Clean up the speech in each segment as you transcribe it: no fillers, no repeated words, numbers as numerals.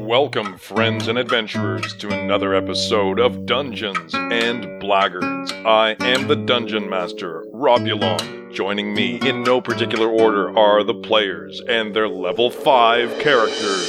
Welcome, friends and adventurers, to another episode of Dungeons and Blackguards. I am the Dungeon Master, Robulon. Joining me, in no particular order, are the players and their level 5 characters.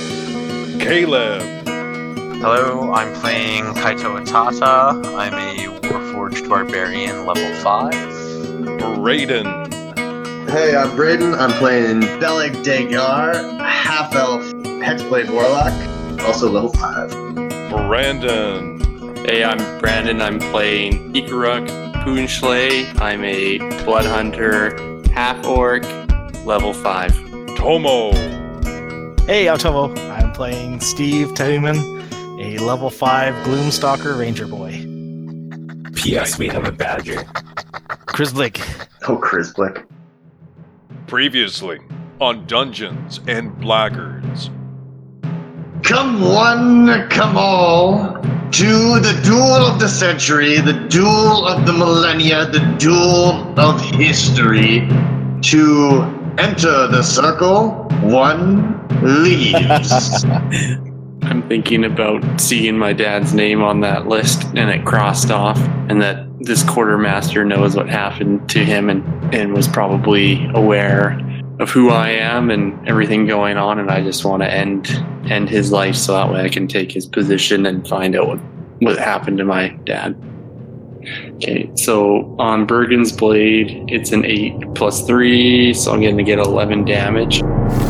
Caleb. Hello, I'm playing Kaito Atata. I'm a Warforged Barbarian, level 5. Braden. Hey, I'm Braden. I'm playing Beleg Dagar, half-elf Hexblade Warlock, also level 5. Brandon. Hey, I'm Brandon. I'm playing Ikaruk Poonshley. I'm a Blood Hunter, half-orc, level 5. Tomo. Hey, I'm Tomo. I'm playing Steve Tahuman, a level 5 Gloomstalker Ranger Boy. P.S. We have a badger. Chris Oh, Chrisblick. Previously on Dungeons and Blackguards. Come one, come all, to the duel of the century, the duel of the millennia, the duel of history. To enter the circle, one leaves. I'm thinking about seeing my dad's name on that list and it crossed off, and that this quartermaster knows what happened to him and was probably aware of who I am and everything going on, and I just want to end his life so that way I can take his position and find out what happened to my dad. Okay, so on Bergen's Blade, it's an 8 plus 3, so I'm going to get 11 damage.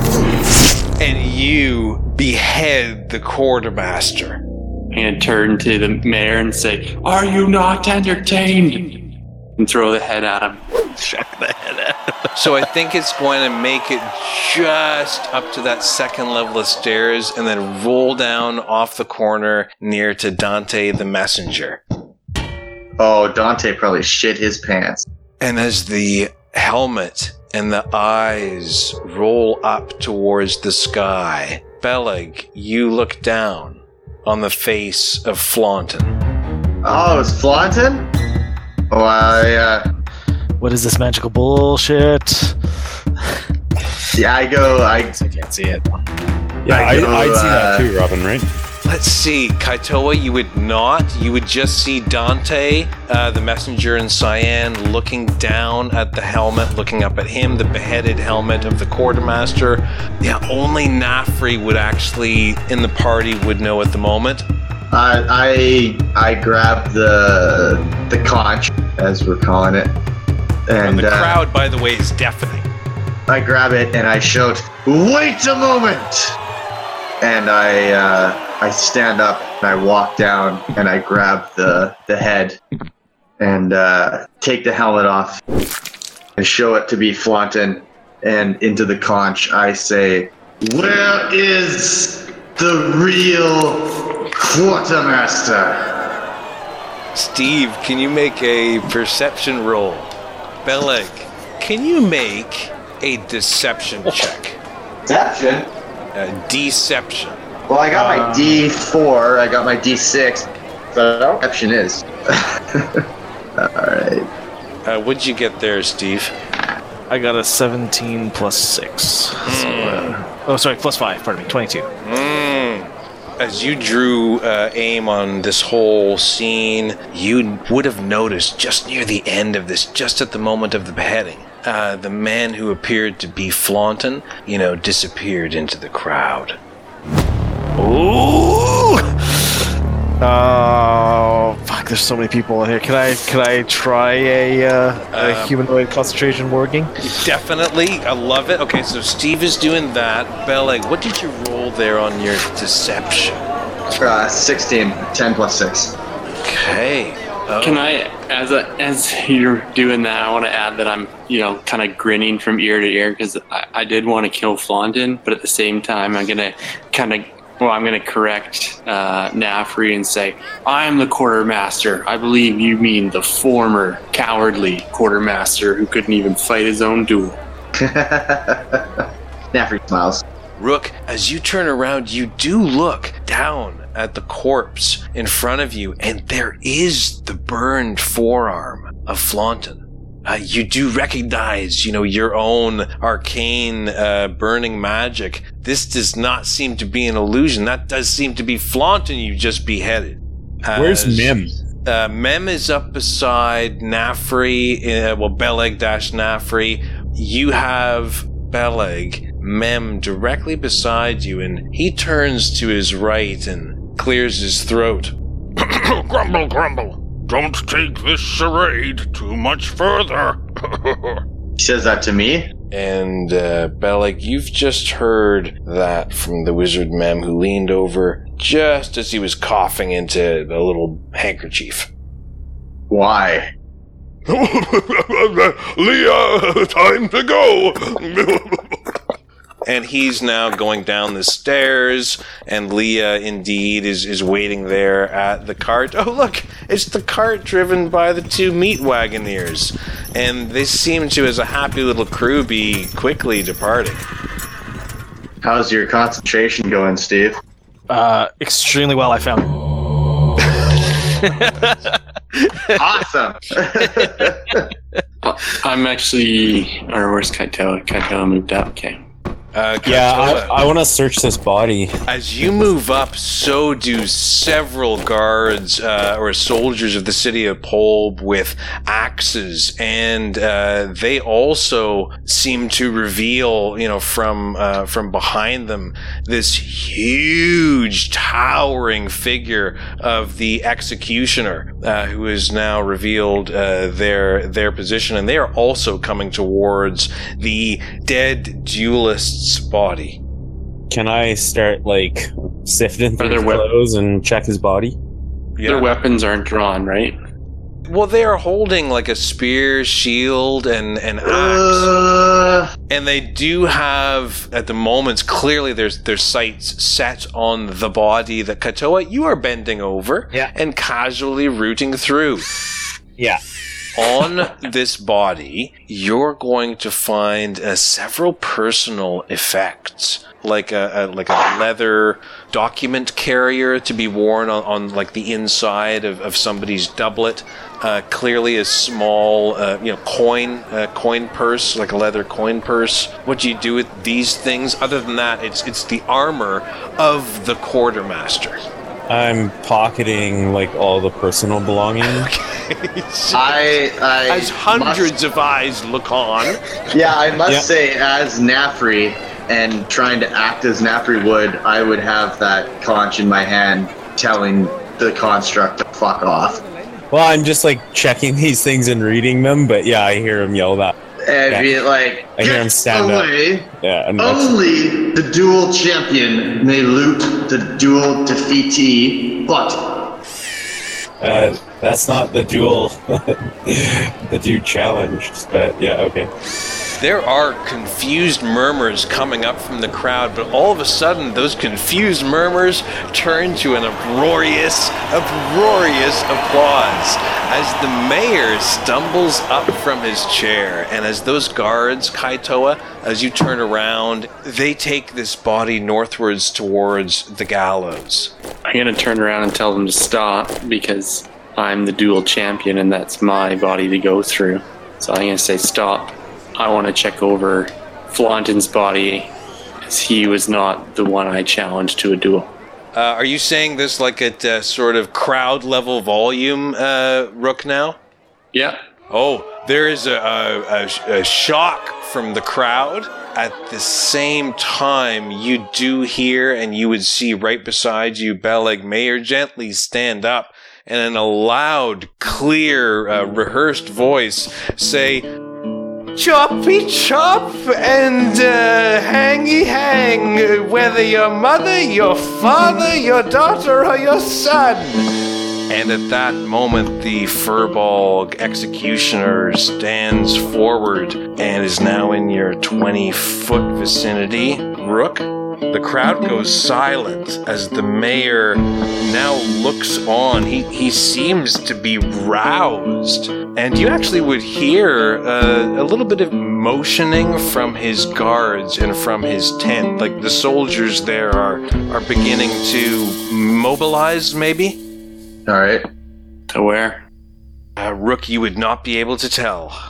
And you behead the quartermaster. I'm going to turn to the mayor and say, "Are you not entertained?" And throw the head at him. Chuck the head at him. So I think it's going to make it just up to that second level of stairs and then roll down off the corner near to Dante the Messenger. Oh, Dante probably shit his pants. And as the helmet and the eyes roll up towards the sky, Beleg, you look down on the face of Flaunton. Oh, it's Flaunton? Oh, What is this magical bullshit? yeah, I can't see it. Yeah, I'd see that too, Robin, right? Let's see, Kaitoa, you would not. You would just see Dante, the messenger in Cyan, looking down at the helmet, looking up at him, the beheaded helmet of the quartermaster. Yeah, only Nafri would actually, in the party, would know at the moment. I grabbed the conch, as we're calling it. And the crowd, by the way, is deafening. I grab it and I shout, "Wait a moment!" And I stand up and I walk down and I grab the head and take the helmet off and show it to be Flaunton, and into the conch I say, "Where is the real quartermaster?" Steve, can you make a perception roll? Beleg, can you make a deception check? Deception? Deception. Well, I got my D4, I got my D6, so deception is. Alright. What'd you get there, Steve? I got a 17 plus 6. So, plus 5, pardon me, 22. As you drew aim on this whole scene, you would have noticed just near the end of this, just at the moment of the beheading, the man who appeared to be Flaunton, disappeared into the crowd. Ooh! Oh, fuck, there's so many people in here. Can I try a humanoid concentration warging? Definitely, I love it. Okay, so Steve is doing that. Beleg, what did you roll there on your deception? 16, 10 plus 6. Okay. Oh. Can I, as you're doing that, I want to add that I'm, kind of grinning from ear to ear because I did want to kill Flaunton, but at the same time, I'm going to correct Nafri and say, "I'm the quartermaster. I believe you mean the former cowardly quartermaster who couldn't even fight his own duel." Nafri smiles. Rook, as you turn around, you do look down at the corpse in front of you, and there is the burned forearm of Flaunton. you do recognize, your own arcane burning magic. This does not seem to be an illusion. That does seem to be flaunting you just beheaded. Where's Mem? Mem is up beside Nafri, Beleg-Nafri. You have Beleg, Mem directly beside you, and he turns to his right and clears his throat. Grumble, grumble. Don't take this charade too much further. He says that to me? And, Beleg, you've just heard that from the wizard Mem, who leaned over just as he was coughing into a little handkerchief. Why? Leah, time to go. And he's now going down the stairs, and Leah indeed is waiting there at the cart. Oh, look, it's the cart driven by the 2 meat wagoneers. And they seem to, as a happy little crew, be quickly departing. How's your concentration going, Steve? Extremely well, I found. Awesome. I'm actually... Or where's Kaitoa? Kaitoa moved up. Okay. I want to search this body. As you move up, so do several guards or soldiers of the city of Polb with axes, and they also seem to reveal, from behind them, this huge, towering figure of the executioner, who is now revealed their position, and they are also coming towards the dead duelist's body. Can I start sifting through their his clothes and check his body? Yeah. Their weapons aren't drawn, right? Well, they are holding a spear, shield, and an axe. And they do have, at the moment, clearly their sights set on the body that Kaitoa, you are bending over and casually rooting through. Yeah. On this body, you're going to find several personal effects, like a leather document carrier to be worn on the inside of somebody's doublet. Clearly, a small coin purse, like a leather coin purse. What do you do with these things? Other than that, it's the armor of the quartermaster. I'm pocketing all the personal belongings. As hundreds of eyes look on. Yeah, I must say, as Nafri and trying to act as Nafri would, I would have that conch in my hand telling the construct to fuck off. Well, I'm just like checking these things and reading them, but yeah, I hear him yell that. And be like, I hear him stand away. up. Yeah, and only the dual champion may loot the dual defeatee, but that's not the duel, the dude challenged, but yeah, okay. There are confused murmurs coming up from the crowd, but all of a sudden, those confused murmurs turn to an uproarious applause as the mayor stumbles up from his chair. And as those guards, Kaitoa, as you turn around, they take this body northwards towards the gallows. I'm going to turn around and tell them to stop because I'm the dual champion and that's my body to go through. So I'm going to say stop. I want to check over Flaunton's body, as he was not the one I challenged to a duel. Are you saying this like at sort of crowd level volume, Rook, now? Yeah. Oh, there is a shock from the crowd. At the same time, you do hear, and you would see right beside you, Beleg Mayor gently stand up and in a loud, clear, rehearsed voice say, "Choppy chop and hangy hang, whether your mother, your father, your daughter, or your son." And at that moment, the Furbolg executioner stands forward and is now in your 20-foot vicinity. Rook, the crowd goes silent as the mayor now looks on. He seems to be roused. And you actually would hear a little bit of motioning from his guards and from his tent. Like the soldiers there are beginning to mobilize, maybe? All right. To where? Rook, you would not be able to tell.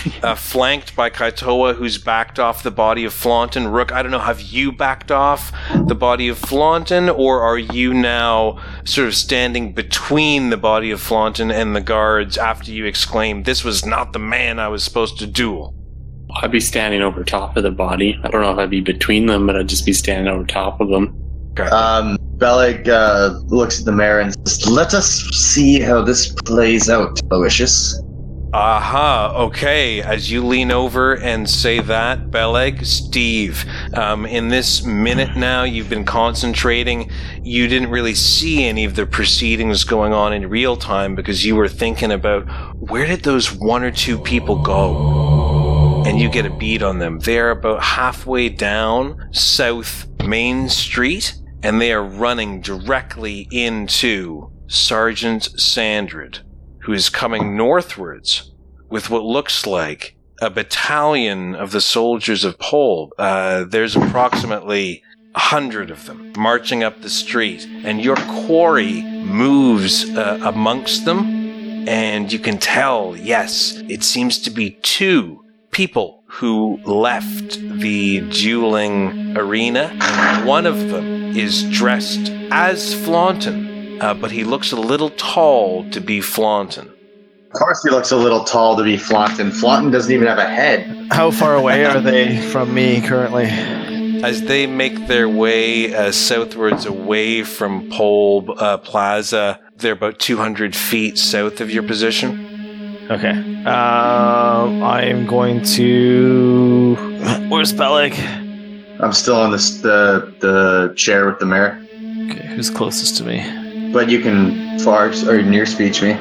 flanked by Kaitoa, who's backed off the body of Flaunton. Rook, I don't know, have you backed off the body of Flaunton, or are you now sort of standing between the body of Flaunton and the guards after you exclaim, "This was not the man I was supposed to duel"? I'd be standing over top of the body. I don't know if I'd be between them, but I'd just be standing over top of them. Okay. Beleg looks at the mayor and says, "Let us see how this plays out, Aloysius." Aha, okay. As you lean over and say that, Beleg, Steve, in this minute now, you've been concentrating. You didn't really see any of the proceedings going on in real time because you were thinking about where did those one or two people go? And you get a beat on them. They're about halfway down South Main Street, and they are running directly into Sergeant Sandrid, who is coming northwards with what looks like a battalion of the soldiers of Pol. There's approximately 100 of them marching up the street, and your quarry moves amongst them, and you can tell, yes, it seems to be 2 people who left the dueling arena, and one of them is dressed as Flaunton, but he looks a little tall to be Flaunton. Of course he looks a little tall to be Flaunton. Flaunton doesn't even have a head. How far away are they from me currently? As they make their way southwards away from Pol Plaza, they're about 200 feet south of your position. Okay. I'm going to... Where's Beleg? I'm still on the chair with the mayor. Okay, who's closest to me? But you can far or near speech me.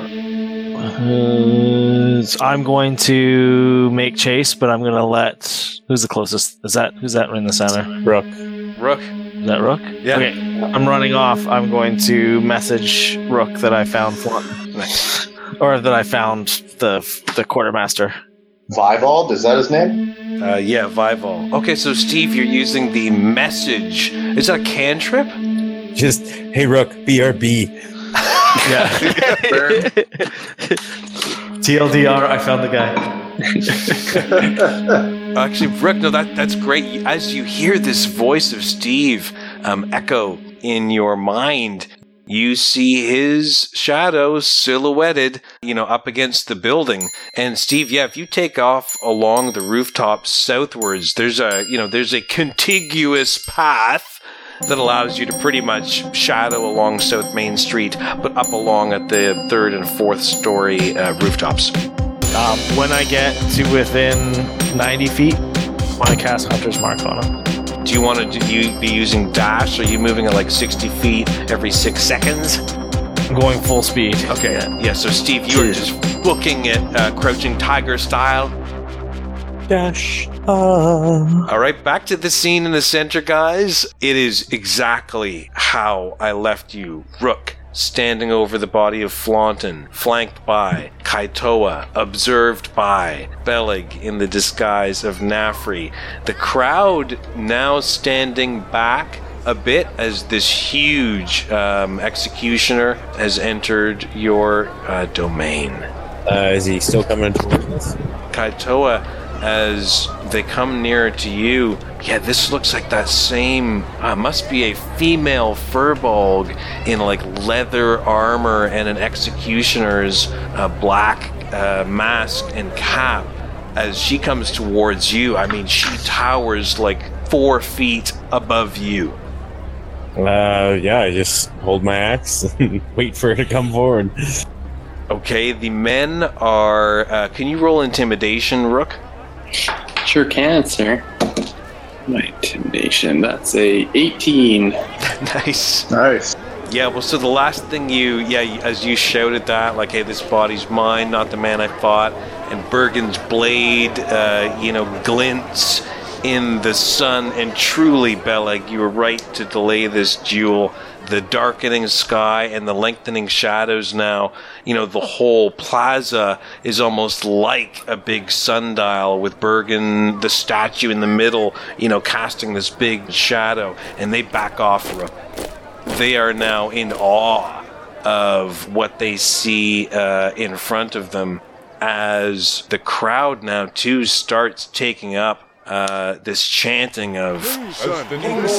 I'm going to make chase, but I'm going to let... Who's the closest? Who's that in the center? Rook. Rook. Is that Rook? Yeah. Okay. I'm running off. I'm going to message Rook that I found Flaunton. Nice. Or that I found the quartermaster. Vivald, is that his name? Yeah, Vival. Okay, so Steve, you're using the message. Is that a cantrip? Just, hey, Rook, BRB. Yeah. TLDR, I found the guy. Actually, Rook, no, that's great. As you hear this voice of Steve echo in your mind, you see his shadow silhouetted, up against the building. And Steve, yeah, if you take off along the rooftop southwards, there's a contiguous path that allows you to pretty much shadow along South Main Street, but up along at the 3rd and 4th story rooftops. When I get to within 90 feet, I want to cast Hunter's Mark on him. Do you want to be using dash? Are you moving at like 60 feet every 6 seconds? I'm going full speed. Okay. Yeah, so Steve, you are just booking it Crouching Tiger style. Dash. All right, back to the scene in the center, guys. It is exactly how I left you. Rook standing over the body of Flaunton, flanked by Kaitoa, observed by Beleg in the disguise of Nafri. The crowd now standing back a bit as this huge executioner has entered your domain. Is he still coming towards us? Kaitoa, as they come nearer to you, yeah, this looks like that same, must be a female furbolg in like leather armor and an executioner's black mask and cap. As she comes towards you, I mean, she towers like 4 feet above you. Yeah, I just hold my axe and wait for her to come forward. Okay, the men are, can you roll intimidation, Rook? Sure can, sir. My intimidation, that's a 18. Nice. Nice. Yeah, well, so the last thing as you shouted that, like, hey, this body's mine, not the man I fought, and Bergen's blade, glints in the sun, and truly, Beleg, you were right to delay this duel. The darkening sky and the lengthening shadows now, the whole plaza is almost like a big sundial with Bergen, the statue in the middle, casting this big shadow, and they back off. They are now in awe of what they see in front of them. as the crowd now too starts taking up this chanting of King's son! King's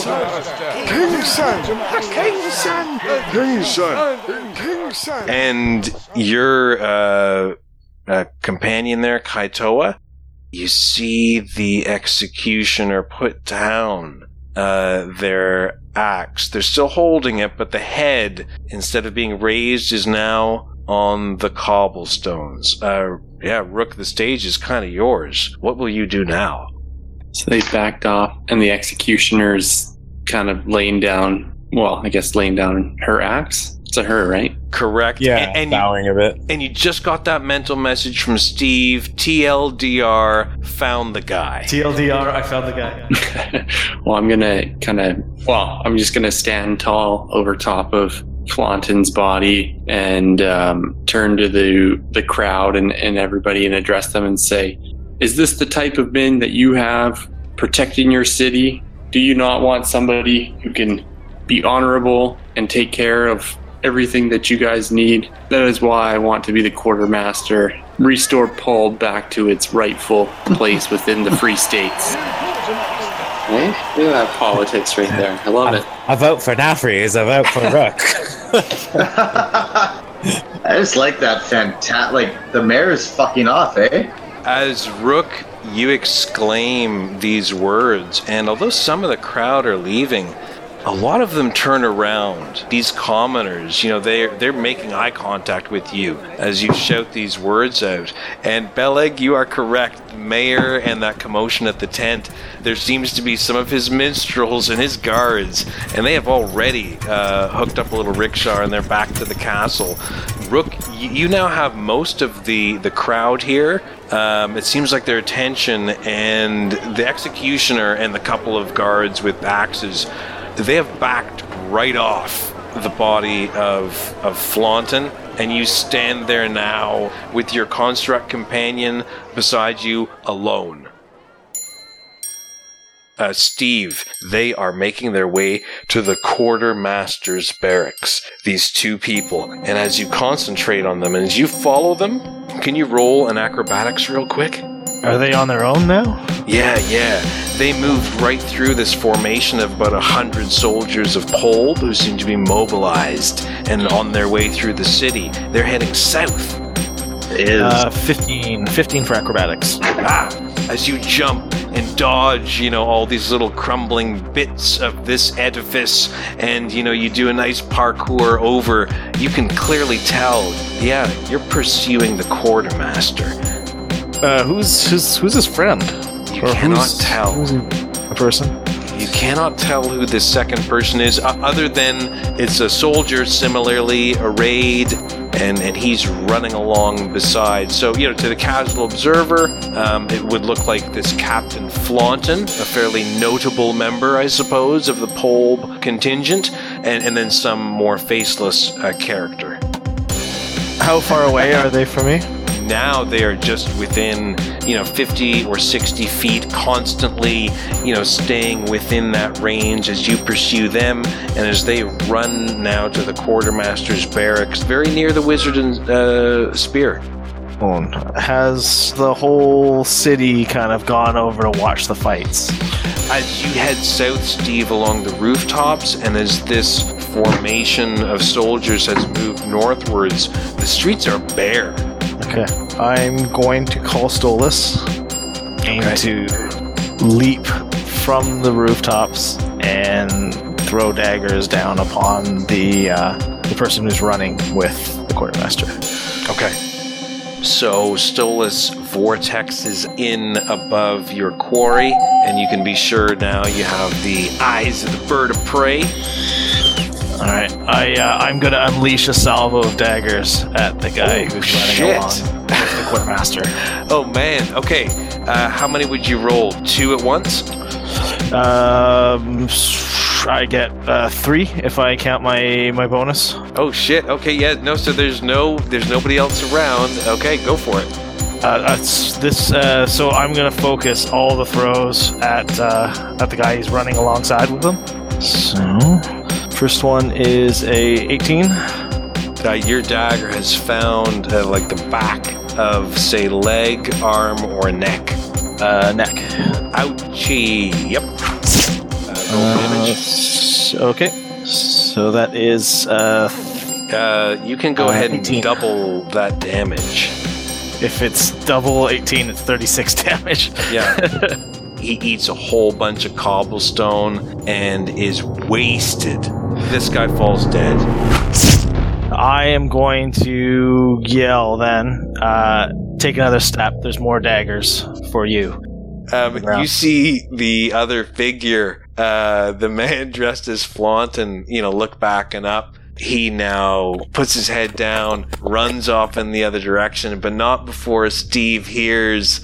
son! And your companion there, Kaitoa, you see the executioner put down their axe. They're still holding it, but the head, instead of being raised, is now on the cobblestones. Rook, the stage is kind of yours. What will you do now? So they backed off, and the executioner's kind of laying down her axe. It's a her, right? Correct. Yeah, and bowing a bit. And you just got that mental message from Steve. TLDR found the guy. TLDR, I found the guy. Well, I'm just gonna stand tall over top of Flaunton's body and turn to the crowd and everybody and address them and say, is this the type of men that you have protecting your city? Do you not want somebody who can be honorable and take care of everything that you guys need? That is why I want to be the quartermaster. Restore Pulb back to its rightful place within the Free States. Hey, look at that politics right there. I love it. I vote for Nafries. I vote for Rook. I just like that the mayor is fucking off, eh? As Rook, you exclaim these words, and although some of the crowd are leaving, a lot of them turn around. These commoners, they're making eye contact with you as you shout these words out. And Beleg, you are correct. The mayor and that commotion at the tent, there seems to be some of his minstrels and his guards, and they have already hooked up a little rickshaw and they're back to the castle. Rook, you now have most of the crowd here. It seems like their attention, and the executioner and the couple of guards with axes, they have backed right off the body of Flaunton, and you stand there now with your construct companion beside you alone. Steve, they are making their way to the quartermaster's barracks, these two people, and as you concentrate on them and as you follow them, can you roll an acrobatics real quick? Are they on their own now? Yeah. They moved right through this formation of about 100 soldiers of Pulb who seem to be mobilized and on their way through the city. They're heading south. 15 for acrobatics. As you jump and dodge, all these little crumbling bits of this edifice, and, you do a nice parkour over, you can clearly tell, you're pursuing the quartermaster. Who's his friend? You cannot tell. Who's a person? You cannot tell who this second person is, other than it's a soldier similarly arrayed, and he's running along beside. So, to the casual observer, it would look like this Captain Flaunton, a fairly notable member, I suppose, of the Pulb contingent, and then some more faceless character. How far away are they from me? Now they are just within, 50 or 60 feet, constantly, staying within that range as you pursue them, and as they run now to the quartermaster's barracks, very near the wizard and spear. Has the whole city kind of gone over to watch the fights? As you head south, Steve, along the rooftops, and as this formation of soldiers has moved northwards, the streets are bare. Okay, I'm going to call Stolas, aim to leap from the rooftops and throw daggers down upon the person who's running with the quartermaster. Okay. So Stolas vortexes in above your quarry, and you can be sure now you have the eyes of the bird of prey. All right, I'm gonna unleash a salvo of daggers at the guy who's running along with the quartermaster. Oh man, okay. How many would you roll? 2 at once? I get 3 if I count my bonus. Oh shit. Okay, yeah. No, so there's nobody else around. Okay, go for it. So I'm gonna focus all the throws at the guy he's running alongside with them. So. First one is a 18. Your dagger has found like the back of, say, leg, arm, or neck? Neck. Ouchie. Yep. Roll damage. Okay. So that is You can go ahead and 18. double that damage. if it's double 18, it's 36 damage. Yeah. He eats a whole bunch of cobblestone and is wasted. This guy falls dead. I am going to yell then. Take another step. There's more daggers for you. You see the other figure, the man dressed as Flaunt, and look back and up. He now puts his head down, runs off in the other direction, but not before Steve hears.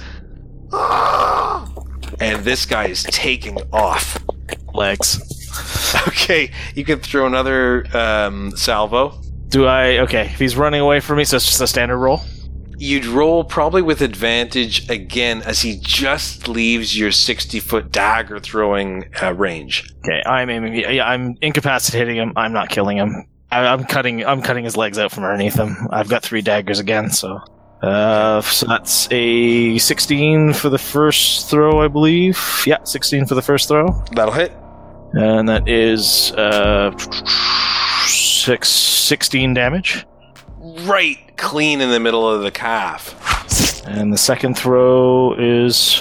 And this guy is taking off. Legs. Okay, you can throw another salvo. Do I? Okay, if he's running away from me, so it's just a standard roll? You'd roll probably with advantage again as he just leaves your 60-foot dagger throwing range. Okay, I'm aiming. Yeah, I'm incapacitating him. I'm not killing him. I'm cutting his legs out from underneath him. I've got 3 daggers again, so that's a 16 for the first throw, I believe. Yeah, 16 for the first throw. That'll hit. And that is 16 damage. Right clean in the middle of the calf. And the second throw is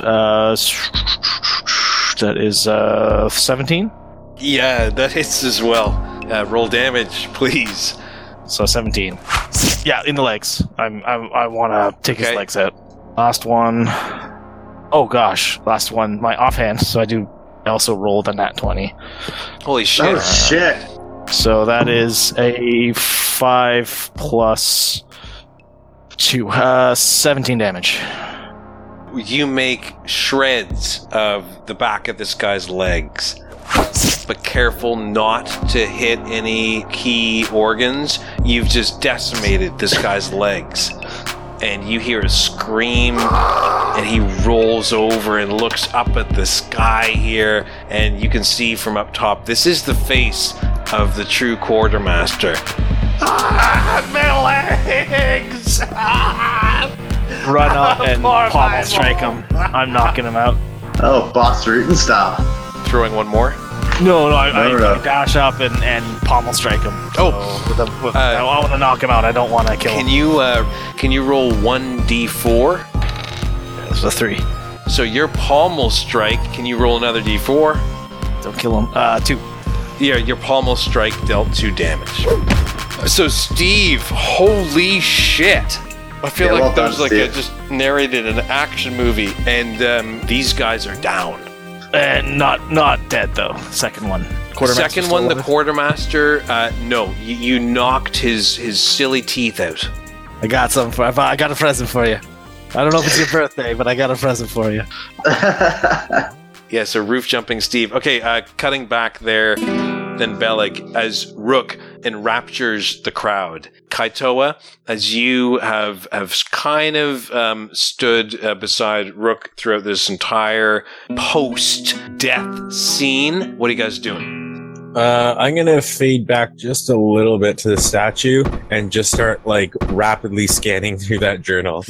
that is 17. Yeah, that hits as well. Roll damage, please. So 17. Yeah, in the legs. I want to take his legs out. Last one. Oh gosh, last one. My offhand. So I also rolled a nat 20. Holy shit! Oh shit! So that is a 5 plus 2, 17 damage. You make shreds of the back of this guy's legs, but careful not to hit any key organs. You've just decimated this guy's legs. And you hear a scream, and he rolls over and looks up at the sky here, and you can see from up top, this is the face of the true quartermaster. My legs! Run up and pommel strike him. I'm knocking him out. Oh, Boss Rutan style. Throwing one more? No, I dash up and pommel strike him. Oh. So I want to knock him out. I don't want to kill him. Can you roll 1d4? That's a 3. So your pommel strike, can you roll another d4? Don't kill him. 2. Yeah, your pommel strike dealt 2 damage. So Steve, holy shit! I feel like there's I just narrated an action movie, and these guys are down. Not dead though. Second one. Second one, the quartermaster. No, you knocked his silly teeth out. I got something I got a present for you. I don't know if it's your birthday, but I got a present for you. Yeah, so roof jumping Steve. Okay, cutting back there, then Beleg as Rook enraptures the crowd. Kaitoa, as you have kind of stood beside Rook throughout this entire post-death scene, what are you guys doing? I'm gonna fade back just a little bit to the statue and just start rapidly scanning through that journal.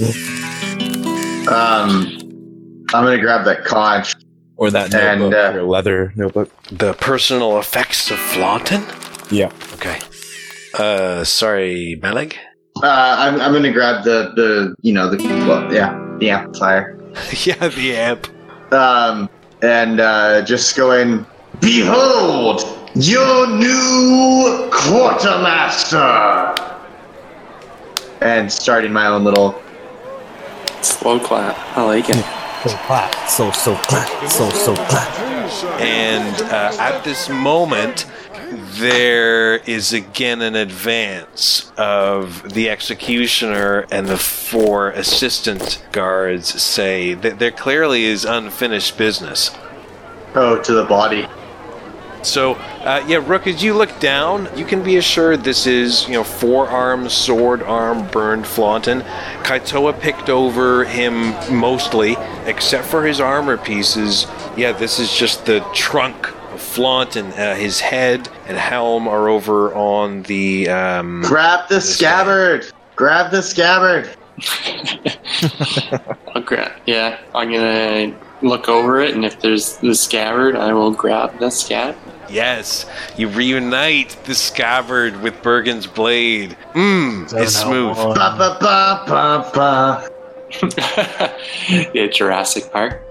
I'm gonna grab that conch. Or that notebook, or leather notebook. The personal effects of Flaunton? Yeah. Okay. Sorry, Beleg? I'm gonna grab the amplifier. Yeah, the amp. And just going, behold, your new quartermaster! And starting my own little... Slow clap. I like it. So clap. So clap. So clap. And at this moment, there is again an advance of the executioner and the 4 assistant guards. Say that there clearly is unfinished business. Oh, to the body. So, Rook, as you look down, you can be assured this is, forearm, sword arm, burned Flaunton. Kaitoa picked over him mostly, except for his armor pieces. Yeah, this is just the trunk of Flaunton. His head and helm are over on the... Grab the scabbard! Grab the scabbard! I'm gonna look over it, and if there's the scabbard, I will grab the scab. Yes, you reunite the scabbard with Bergen's blade. It's smooth. Ba, ba, ba, ba, ba. Yeah, Jurassic Park.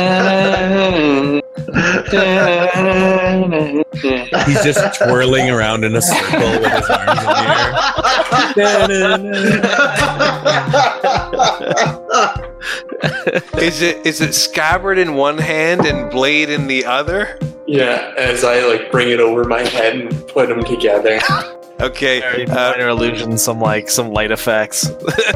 He's just twirling around in a circle with his arms in the air. Is it scabbard in one hand and blade in the other? Yeah, as I bring it over my head and put them together. Okay. Minor illusions, some light effects.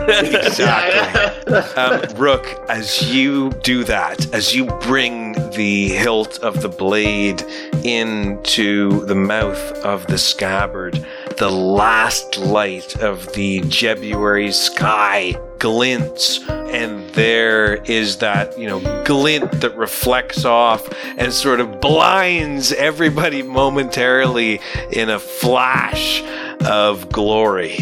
Exactly. Rook, as you do that, as you bring the hilt of the blade into the mouth of the scabbard, the last light of the Jebuary sky glints, and there is that, glint that reflects off and sort of blinds everybody momentarily in a flash of glory.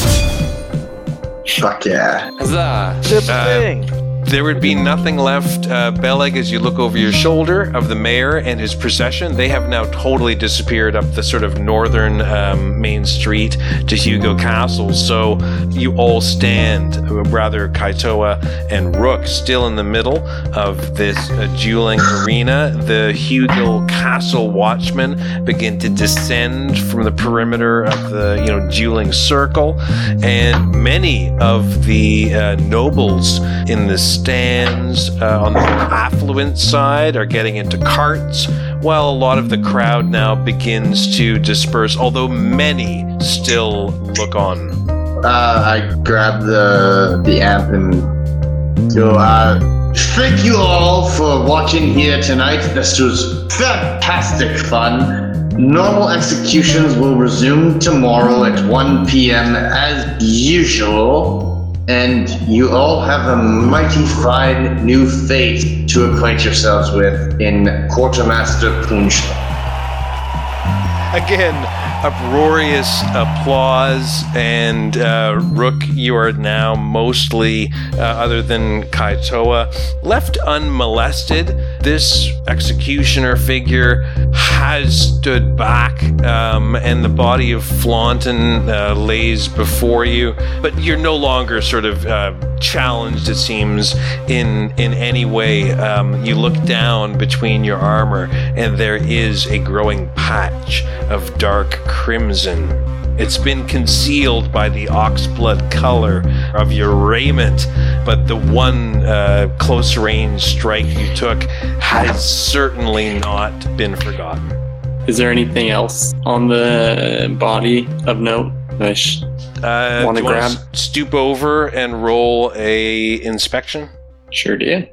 Fuck yeah. Huzzah! There would be nothing left, Beleg, as you look over your shoulder of the mayor and his procession. They have now totally disappeared up the sort of northern main street to Hugo Castle. So you all stand, rather Kaitoa and Rook, still in the middle of this dueling arena. The Hugo Castle watchmen begin to descend from the perimeter of the dueling circle, and many of the nobles in the stands on the affluent side are getting into carts, while a lot of the crowd now begins to disperse, although many still look on. I grab the amp and go, thank you all for watching here tonight. This was fantastic fun. Normal executions will resume tomorrow at 1 p.m. as usual. And you all have a mighty fine new fate to acquaint yourselves with in Quartermaster Punchla. Again, uproarious applause, and Rook, you are now mostly, other than Kaitoa, left unmolested. This executioner figure has stood back, and the body of Flaunton lays before you, but you're no longer sort of challenged, it seems, in any way. You look down between your armor, and there is a growing patch of dark crimson. It's been concealed by the oxblood color of your raiment, but the one close range strike you took has certainly not been forgotten. Is there anything else on the body of note that I want to grab? Stoop over and roll a inspection. Sure did.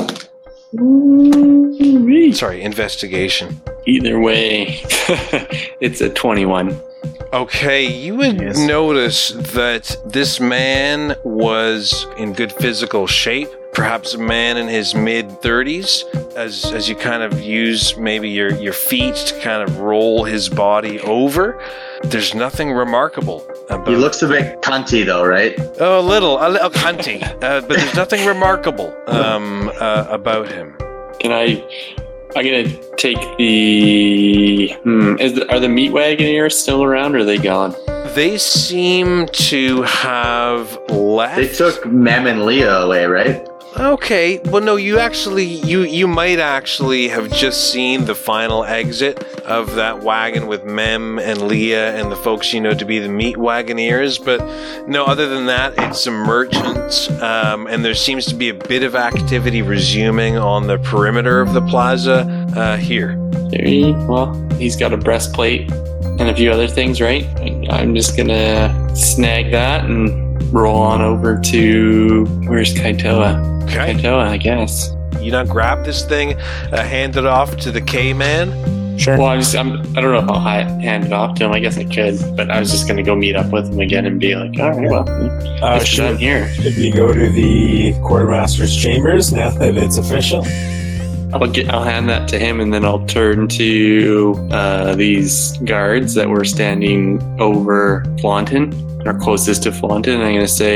Sorry, investigation. Either way, it's a 21. Okay, you would notice that this man was in good physical shape, perhaps a man in his mid-30s, as you kind of use maybe your feet to kind of roll his body over. There's nothing remarkable about He looks a bit cunty though, right? Oh, a little cunty, but there's nothing remarkable about him. I'm gonna take the. Are the meat wagoners still around, or are they gone? They seem to have left. They took Mem and Leah away, right? Okay, well, no, you might actually have just seen the final exit of that wagon with Mem and Leah and the folks you know to be the meat wagoneers, but no, other than that, it's some merchants, and there seems to be a bit of activity resuming on the perimeter of the plaza here. Well, he's got a breastplate and a few other things, right? I'm just gonna snag that and roll on over to... Where's Kaitoa? Okay. Kaitoa, I guess. You not grab this thing, hand it off to the K-man? Sure. Well, I don't know if I'll hand it off to him. I guess I could, but I was just going to go meet up with him again and be like, all right, well, I'm here. Should we go to the quartermaster's chambers now that it's official? I'll hand that to him, and then I'll turn to these guards that were standing over Flaunton, or closest to Flaunton, and I'm going to say,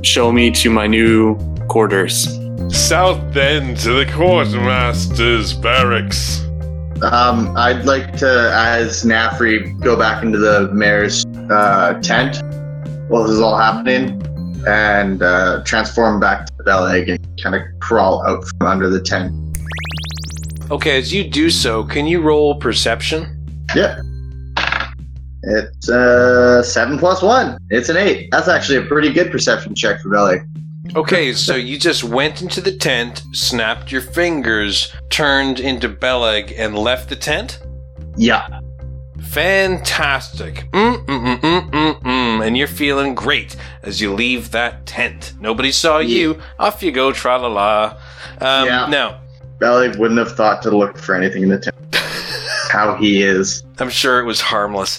show me to my new quarters. South then to the quartermaster's barracks. I'd like to, as Nafri, go back into the mayor's tent while this is all happening, and transform back to Beleg and kind of crawl out from under the tent. Okay, as you do so, can you roll perception? Yeah. It's 7 plus 1. It's an 8. That's actually a pretty good perception check for Beleg. Okay, so you just went into the tent, snapped your fingers, turned into Beleg, and left the tent? Yeah. Fantastic. And you're feeling great as you leave that tent. Nobody saw you. Off you go, tra-la-la. Yeah. Now, Beleg wouldn't have thought to look for anything in the tent. How he is. I'm sure it was harmless.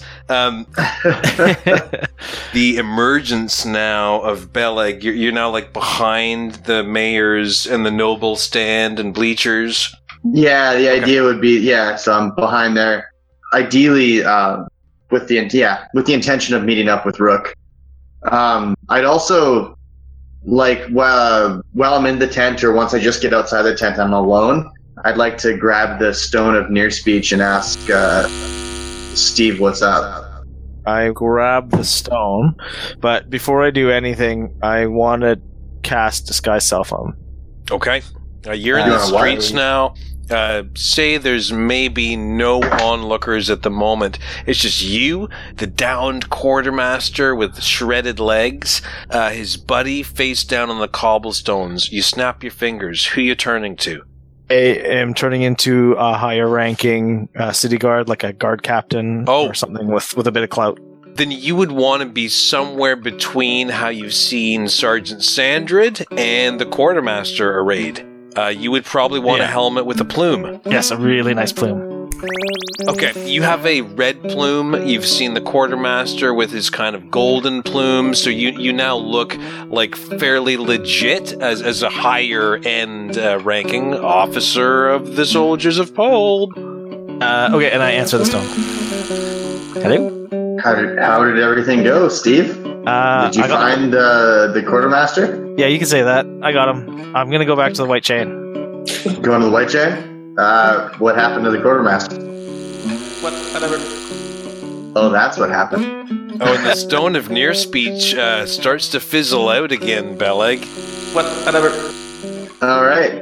The emergence now of Beleg, you're now like behind the mayor's and the noble stand and bleachers. Yeah, the idea would be, so I'm behind there. Ideally, with the intention of meeting up with Rook. I'd also like, while I'm in the tent, or once I just get outside the tent, I'm alone. I'd like to grab the Stone of Near Speech and ask Steve what's up. I grab the stone, but before I do anything, I want to cast Disguise Self on him. Okay. You're in the streets now. Say there's maybe no onlookers at the moment. It's just you, the downed quartermaster with shredded legs, his buddy face down on the cobblestones. You snap your fingers. Who you turning to? I am turning into a higher ranking city guard, like a guard captain or something with a bit of clout. Then you would want to be somewhere between how you've seen Sergeant Sandrid and the quartermaster arrayed. You would probably want a helmet with a plume. Yes, a really nice plume. Okay, you have a red plume. You've seen the quartermaster with his kind of golden plume, so you now look like fairly legit as a higher end ranking officer of the Soldiers of Pold. Okay, and I answer the stone. Hello? How did everything go, Steve? Did you find the quartermaster? Yeah, you can say that. I got him. I'm gonna go back to the White Chain. Going to the White Chain? What happened to the quartermaster? Whatever. Oh, that's what happened. Oh, and the Stone of Near Speech starts to fizzle out again, Beleg. Whatever. All right.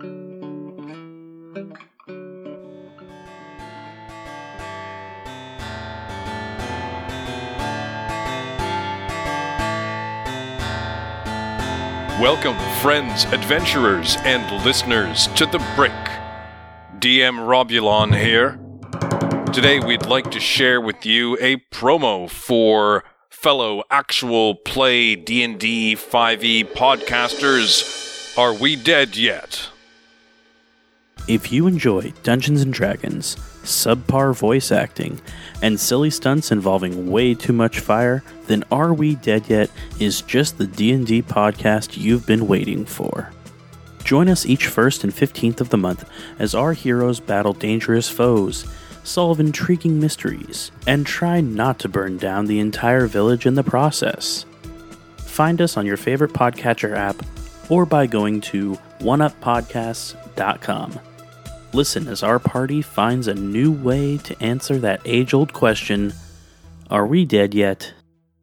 Welcome, friends, adventurers, and listeners to The Brick. DM Robulon here. Today we'd like to share with you a promo for fellow actual play D&D 5e podcasters. Are we dead yet? If you enjoy Dungeons & Dragons, subpar voice acting, and silly stunts involving way too much fire, then Are We Dead Yet is just the D&D podcast you've been waiting for. Join us each 1st and 15th of the month as our heroes battle dangerous foes, solve intriguing mysteries, and try not to burn down the entire village in the process. Find us on your favorite podcatcher app or by going to oneuppodcasts.com. Listen as our party finds a new way to answer that age-old question, are we dead yet?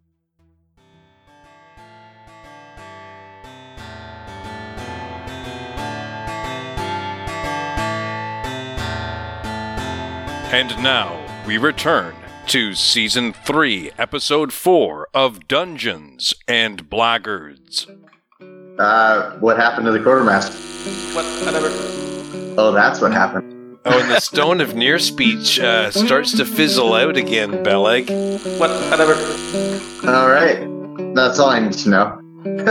And now, we return to Season 3, Episode 4 of Dungeons and Blackguards. What happened to the quartermaster? Whatever. Oh, that's what happened. Oh, and the Stone of Near Speech starts to fizzle out again, Beleg. Whatever. All right. That's all I need to know.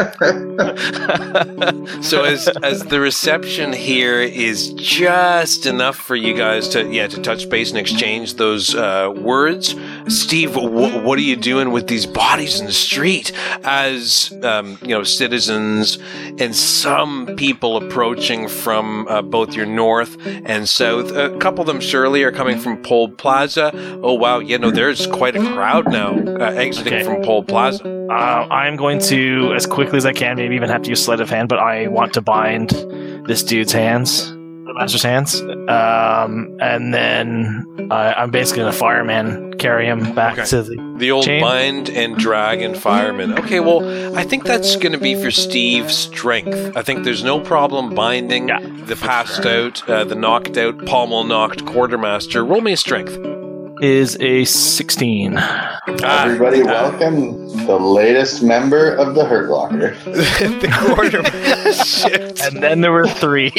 So as the reception here is just enough for you guys to touch base and exchange those words, Steve, what are you doing with these bodies in the street? As citizens and some people approaching from both your north and south. A couple of them surely are coming from Pold Plaza. Oh wow, there's quite a crowd now exiting from Pold Plaza. I'm going to as quickly as I can, maybe even have to use sleight of hand, but I want to bind this dude's hands, the master's hands. And then I'm basically going to fireman carry him back to the old chain. bind and drag and fireman. Okay, well, I think that's going to be for Steve's strength. I think there's no problem binding the passed out, the knocked out, pommel knocked quartermaster. Roll me a strength. Is a 16. Everybody, welcome the latest member of the Hurt Locker. The quartermaster. And then there were 3.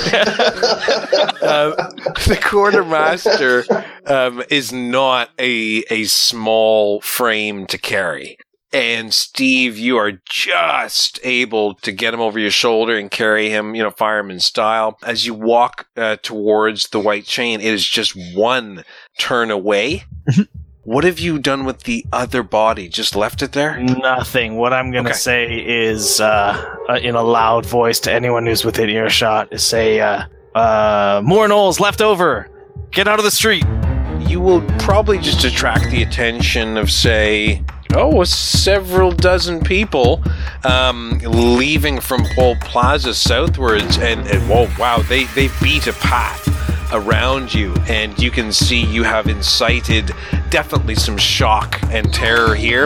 The quartermaster is not a small frame to carry. And Steve, you are just able to get him over your shoulder and carry him, fireman style. As you walk towards the white chain, it is just one turn away. What have you done with the other body? Just left it there? Nothing. What I'm going to say is, in a loud voice to anyone who's within earshot, is say, more Knowles left over. Get out of the street. You will probably just attract the attention of, say, several dozen people leaving from Pole Plaza southwards, and wow, they beat a path around you, and you can see you have incited definitely some shock and terror here.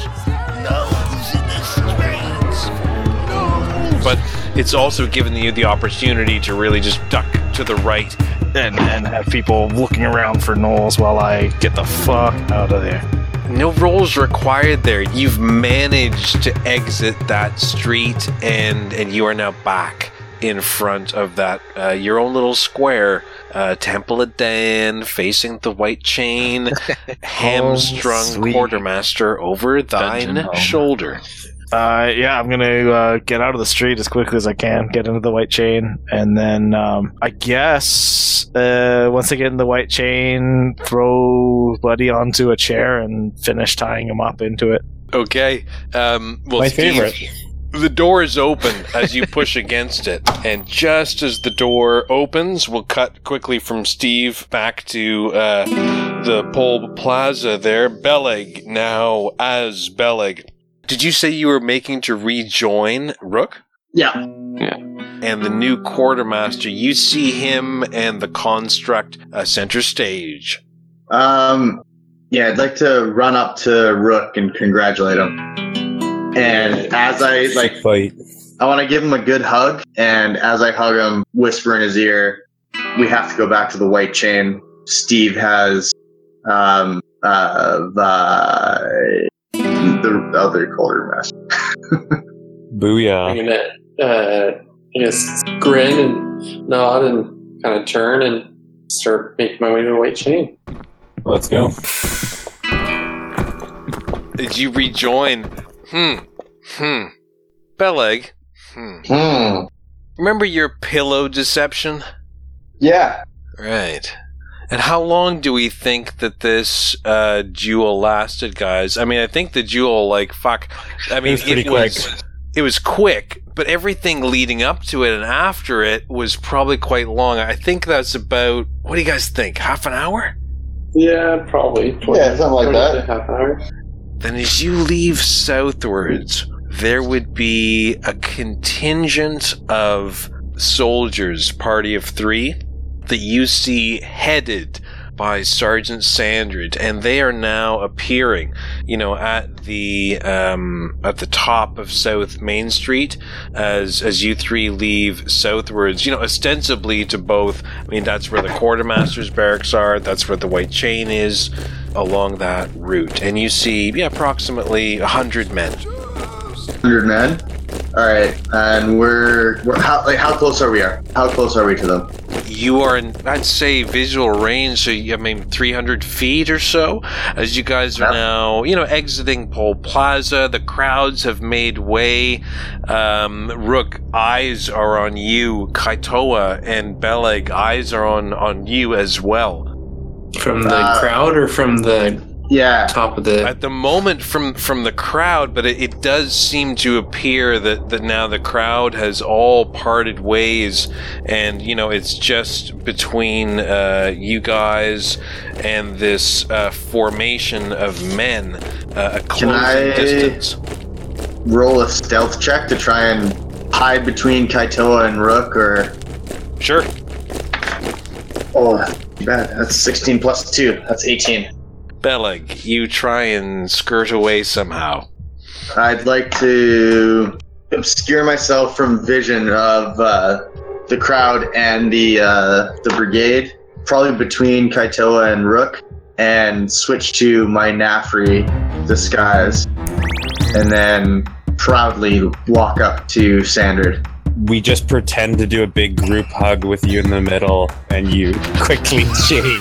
But it's also given you the opportunity to really just duck to the right and have people looking around for Knowles while I get the fuck out of there. No rolls required there. You've managed to exit that street, and you are now back in front of that your own little square. Temple of Dan, facing the white chain, hamstrung quartermaster over thine shoulder. I'm gonna get out of the street as quickly as I can, get into the white chain, and then I guess once I get in the white chain, throw Buddy onto a chair and finish tying him up into it. Okay. My favorite. The door is open as you push against it, and just as the door opens, we'll cut quickly from Steve back to the Pole Plaza there. Beleg, now as Beleg. Did you say you were making to rejoin Rook? Yeah. And the new quartermaster, you see him and the construct center stage. I'd like to run up to Rook and congratulate him. And as I fight, I want to give him a good hug. And as I hug him, whisper in his ear, "We have to go back to the white chain. Steve has the other quartermaster." Booyah! I'm gonna grin and nod and kind of turn and start making my way to the white chain. Let's go. Did you rejoin? Beleg. Remember your pillow deception? Yeah. Right. And how long do we think that this duel lasted, guys? I mean, I think the duel, it was pretty quick. It was quick, but everything leading up to it and after it was probably quite long. I think that's about, what do you guys think, half an hour? Yeah, probably. 20, yeah, something like that. Half an hour. Then as you leave southwards, there would be a contingent of soldiers, party of 3, that you see headed by Sergeant Sandridge, and they are now appearing, at the top of South Main Street as you 3 leave southwards, ostensibly to both. I mean, that's where the quartermaster's barracks are, that's where the white chain is, along that route. And you see, approximately 100 men. 100 men? Alright, and we're how close are we? How close are we to them? You are in, I'd say, visual range, so 300 feet or so, as you guys are now, exiting Pole Plaza. The crowds have made way. Rook, eyes are on you. Kaitoa and Beleg, eyes are on you as well. From the crowd or from the top of the... At the moment from the crowd, but it does seem to appear that now the crowd has all parted ways, and it's just between you guys and this formation of men, a closing distance. roll a stealth check to try and hide between Kaitoa and Rook, or... Sure. Oh, that's too bad. That's 16 plus 2. That's 18. Beleg, you try and skirt away somehow. I'd like to obscure myself from vision of the crowd and the brigade, probably between Kaitoa and Rook, and switch to my Nafri disguise, and then proudly walk up to Sandred. We just pretend to do a big group hug with you in the middle, and you quickly change.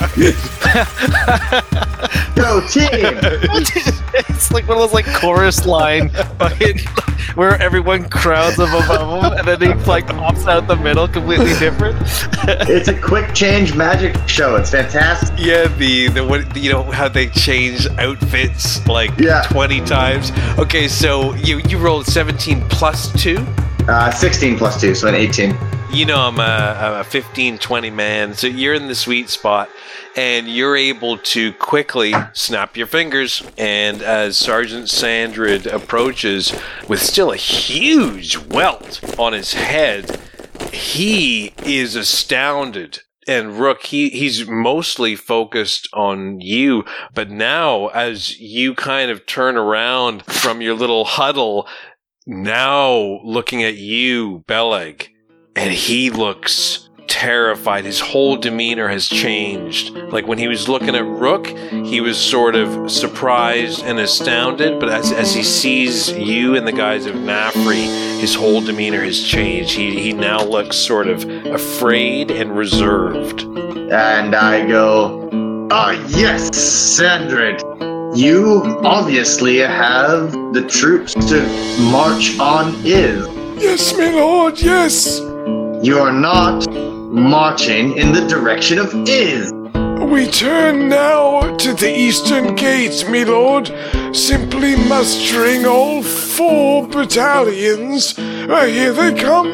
Go team! It's like one of those like chorus line where everyone crowds up above him, and then he like pops out the middle, completely different. It's a quick change magic show. It's fantastic. Yeah, the what, you know how they change outfits like 20 times. Okay, so you rolled 17 plus 2. 16 plus 2, so an 18. You know I'm a 15-20 man, so you're in the sweet spot, and you're able to quickly snap your fingers. And as Sergeant Sandred approaches with still a huge welt on his head, he is astounded. And Rook, he's mostly focused on you, but now as you kind of turn around from your little huddle, now looking at you, Beleg, and he looks terrified. His whole demeanor has changed. Like when he was looking at Rook, he was sort of surprised and astounded, but as he sees you in the guise of Nafri, his whole demeanor has changed. He now looks sort of afraid and reserved. And I go, yes, Sandred. You obviously have the troops to march on Iz. Yes, my lord, yes. You are not marching in the direction of Iz. We turn now to the eastern gate, my lord, simply mustering all 4 battalions. Here they come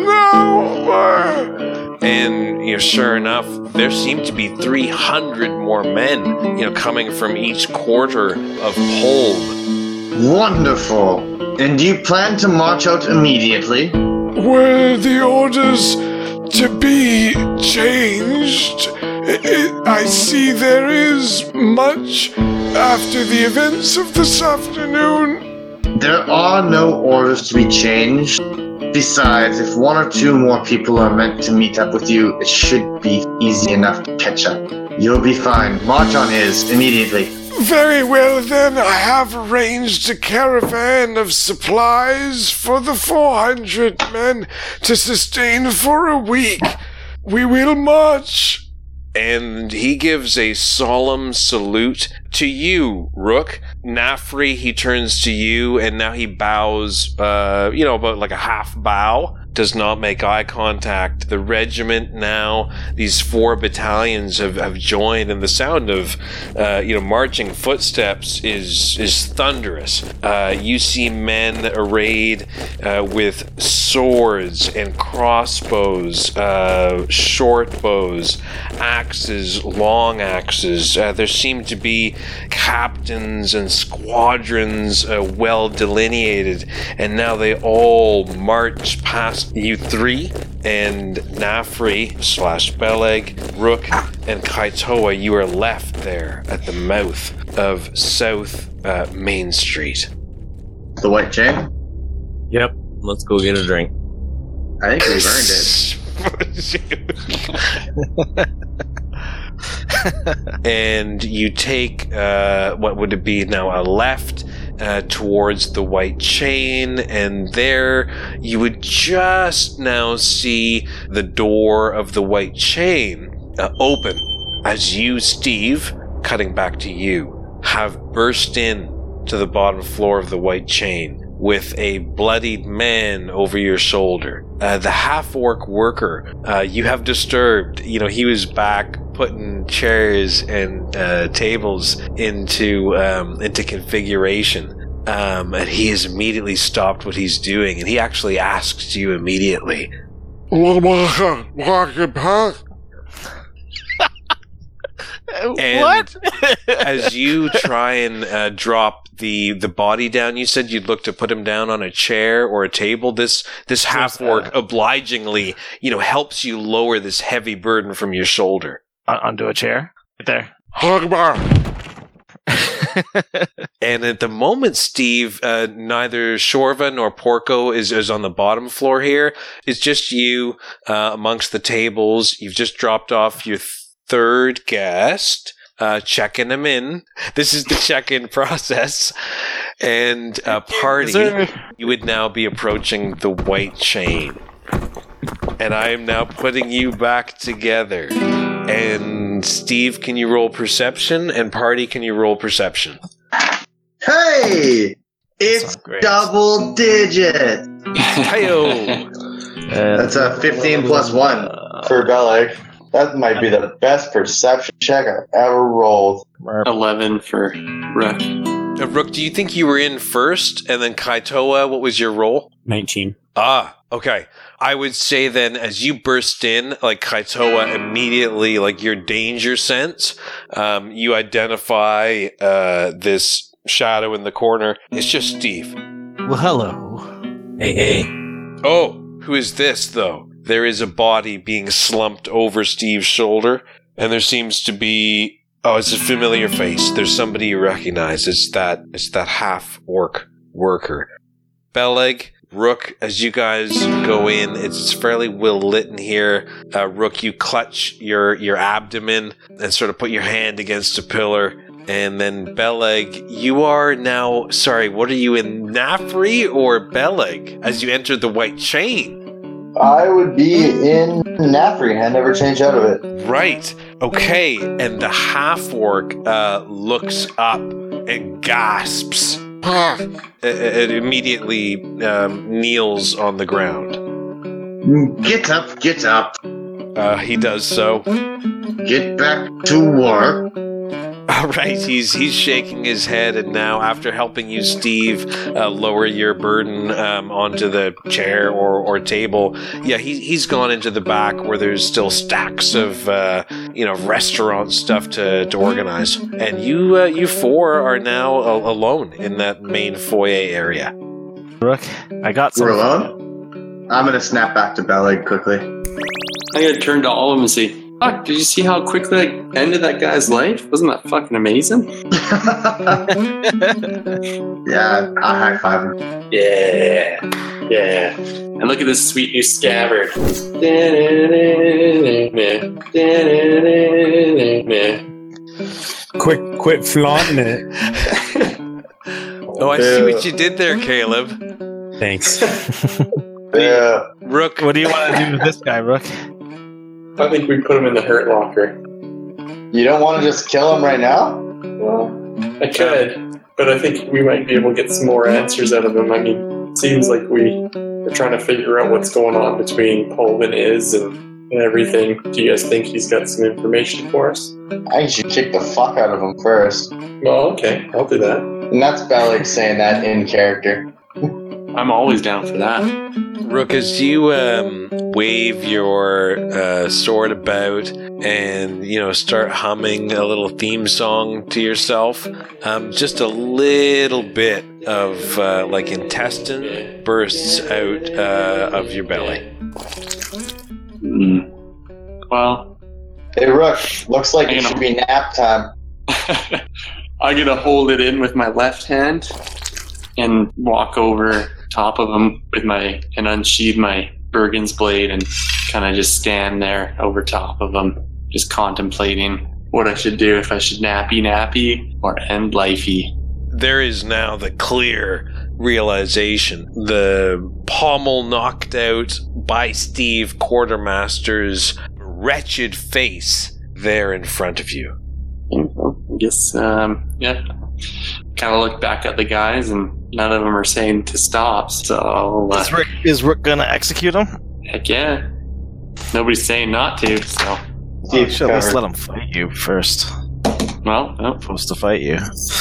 now. And sure enough, there seem to be 300 more men, coming from each quarter of Holm. Wonderful. And do you plan to march out immediately? Were the orders to be changed? I see there is much after the events of this afternoon. There are no orders to be changed. Besides, if 1 or 2 more people are meant to meet up with you, it should be easy enough to catch up. You'll be fine. March on Iz immediately. Very well then, I have arranged a caravan of supplies for the 400 men to sustain for a week. We will march. And he gives a solemn salute to you, Rook. Nafri, he turns to you, and now he bows, about like a half bow. Does not make eye contact. The regiment now, these 4 battalions have joined, and the sound of, marching footsteps is thunderous. You see men arrayed with swords and crossbows, short bows, axes, long axes. There seem to be captains and squadrons well delineated, and now they all march past you 3, and Nafri / Beleg, Rook, and Kaitoa. You are left there at the mouth of South Main Street. The White Chain? Yep, let's go get a drink. I think we've earned it. And you take what would it be now, a left towards the White Chain, and there you would just now see the door of the White Chain open as you, Steve, cutting back to you, have burst in to the bottom floor of the White Chain with a bloodied man over your shoulder. The half-orc worker you have disturbed. He was back putting chairs and tables into configuration. And he has immediately stopped what he's doing, and he actually asks you immediately, And What? as you try and drop the body down, you said you'd look to put him down on a chair or a table. This half-orc obligingly, helps you lower this heavy burden from your shoulder. Onto a chair? Right there. And at the moment, Steve, neither Shorva nor Porco is on the bottom floor here. It's just you amongst the tables. You've just dropped off your third guest, checking him in. This is the check-in process. And Party, you would now be approaching the white chain. And I am now putting you back together. And Steve, can you roll perception? And Party, can you roll perception? Hey! It's double digit! Hey-o! That's a 15 plus 1 for Beleg. That might be the best perception check I've ever rolled. 11 for Rook. Rook, do you think you were in first? And then Kaitoa, what was your roll? 19. Ah, okay. I would say then, as you burst in, like Kaitoa immediately, like your danger sense, you identify this shadow in the corner. It's just Steve. Well, hello. Hey. Oh, who is this, though? There is a body being slumped over Steve's shoulder, and there seems to be... Oh, it's a familiar face. There's somebody you recognize. It's that half-orc worker. Beleg, Rook, as you guys go in, it's fairly well lit in here. Rook, you clutch your abdomen and sort of put your hand against a pillar. And then Beleg, you are now... Sorry, what are you in, Nafri or Beleg, as you enter the white chain? I would be in Nafri. I never changed out of it. Right. Okay. And the half-orc looks up and gasps. It immediately kneels on the ground. Get up. He does so. Get back to work. All right, he's shaking his head, and now after helping you, Steve, lower your burden onto the chair or table, yeah, he's gone into the back where there's still stacks of restaurant stuff to organize, and you four are now alone in that main foyer area. Rook, I got some. We're alone? I'm gonna snap back to Beleg quickly. I'm gonna turn to all of them and say, fuck, did you see how quickly I ended that guy's life? Wasn't that fucking amazing? Yeah, I high five him. Yeah. And look at this sweet new scabbard. Quit flaunting it. Oh, I see what you did there, Caleb. Thanks. Yeah. Rook, What do you want to do with this guy, Rook? I think we put him in the hurt locker. You don't want to just kill him right now? Well, I could, but I think we might be able to get some more answers out of him. I mean, it seems like we're trying to figure out what's going on between Poe and Iz and everything. Do you guys think he's got some information for us? I think you should kick the fuck out of him first. Well, okay, I'll do that. And that's Beleg saying that in character. I'm always down for that. Rook, as you wave your sword about and start humming a little theme song to yourself, just a little bit of intestine bursts out of your belly. Well, Hey, Rook, looks like it should be nap time. I'm gonna hold it in with my left hand and walk over top of him and unsheathe my Bergen's blade and kind of just stand there over top of him, just contemplating what I should do, if I should nappy or end lifey. There is now the clear realization. The pommel knocked out by Steve Quartermaster's wretched face there in front of you. I guess, yeah. Kind of look back at the guys, and none of them are saying to stop, so... Is Rook gonna execute him? Heck yeah. Nobody's saying not to, so... Oh, shit, let's let him fight you first. Well, no. Supposed to fight you.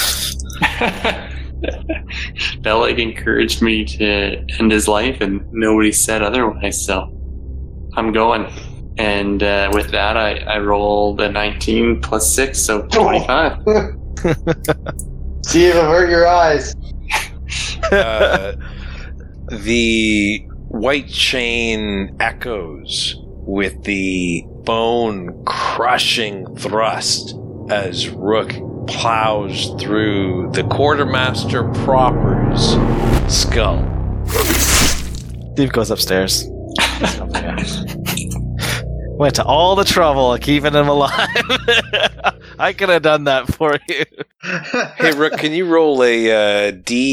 Beleg encouraged me to end his life, and nobody said otherwise, so... I'm going. And with that, I rolled a 19 plus 6, so 25. See if it hurt your eyes. The white chain echoes with the bone-crushing thrust as Rook plows through the quartermaster proper's skull. Steve goes upstairs. Went to all the trouble of keeping him alive. I could have done that for you. Hey, Rook, can you roll a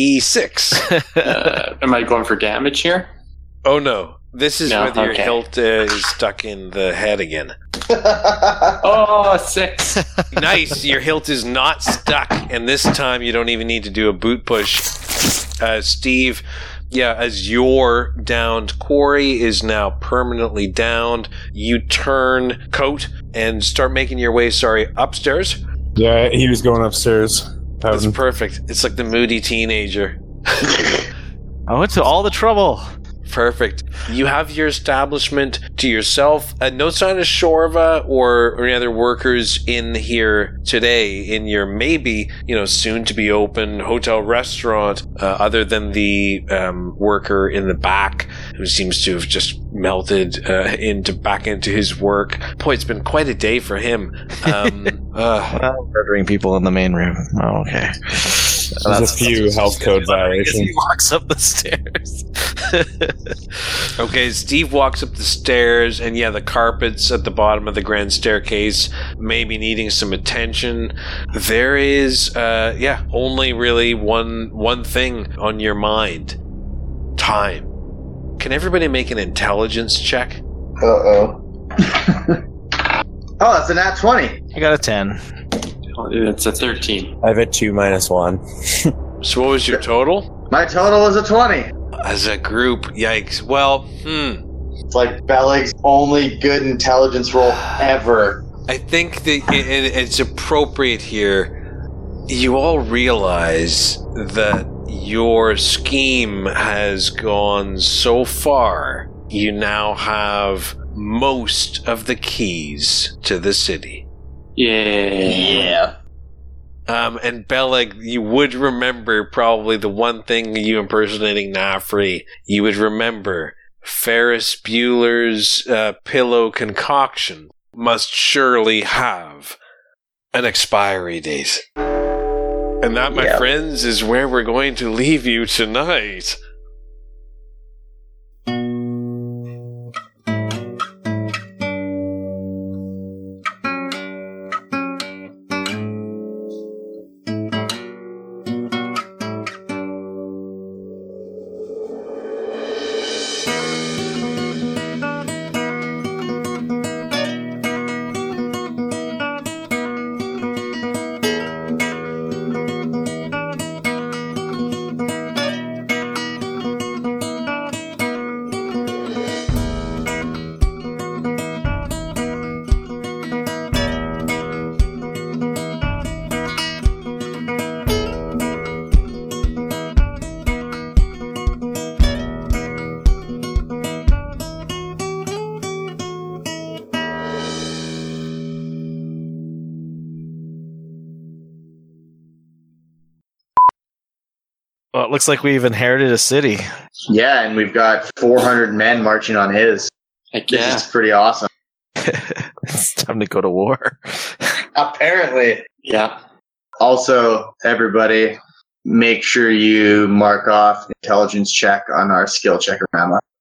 D6? Am I going for damage here? Oh, no. This is No, whether your okay. hilt is stuck in the head again. Oh, 6. Nice. Your hilt is not stuck, and this time you don't even need to do a boot push. Steve, as your downed quarry is now permanently downed, you turn coat and start making your way, upstairs. Yeah, he was going upstairs. That's perfect. It's like the moody teenager. I went to all the trouble. Perfect. You have your establishment to yourself. No sign of Shorva or any other workers in here today in your maybe, soon to be open hotel restaurant, other than the worker in the back who seems to have just melted back into his work. Boy, it's been quite a day for him. Murdering people in the main room. Oh, okay. There's a few health code violations. He walks up the stairs. Okay, Steve walks up the stairs, and the carpets at the bottom of the grand staircase may be needing some attention. There is, only really one thing on your mind. Time. Can everybody make an intelligence check? Uh-oh. Oh, that's a nat 20. I got a 10. It's a 13. I have a 2 minus 1. So what was your total? My total is a 20. As a group, yikes. Well, It's like Beleg's only good intelligence roll ever. I think that it's appropriate here. You all realize that your scheme has gone so far, you now have most of the keys to the city. Yeah. And Beleg, you would remember probably the one thing you impersonating Nafri, you would remember Ferris Bueller's pillow concoction must surely have an expiry date. And that, my friends, is where we're going to leave you tonight. Well, it looks like we've inherited a city. Yeah, and we've got 400 men marching on his. Heck This yeah. is pretty awesome. It's time to go to war. Apparently. Yeah. Also, everybody, make sure you mark off intelligence check on our skill checkorama.